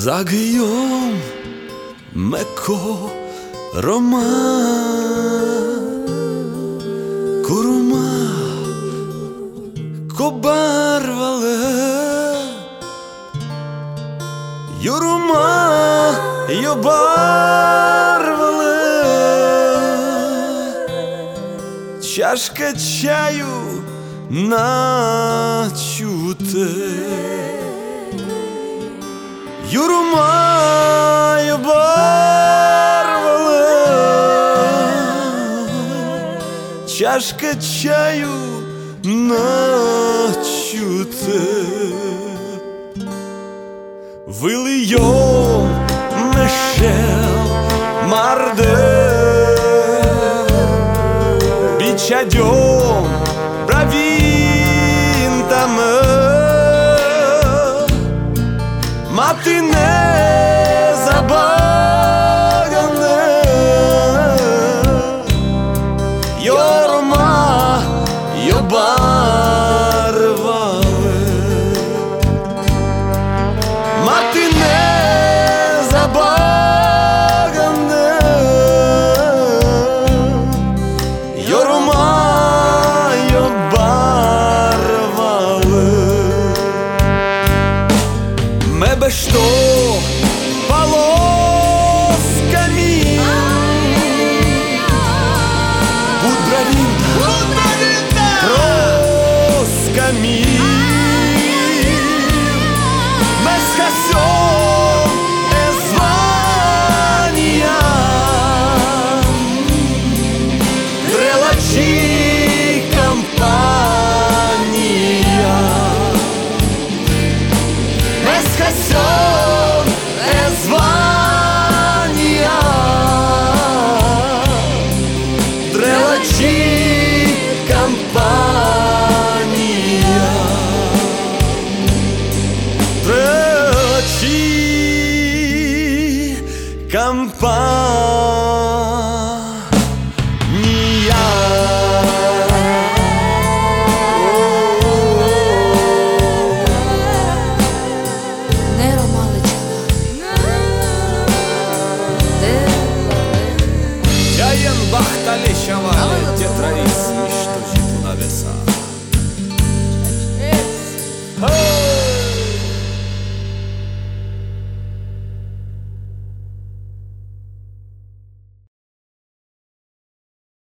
Zagijom meko Roma Kuruma ko barvale Juruma jo barvale Чашка чаю начуте Juruma jo barvale Чашка чаю начуте Vilion Michel Marde Bichadjon Bravintame Matine zabagane Juruma jo barvale Matine zabagane Juruma jo barvale Mebe što полосками Будравинта Росками Мескасен Эзвания Трелачи компания Мескасен Эзвания Трелачи компания Трелачи компания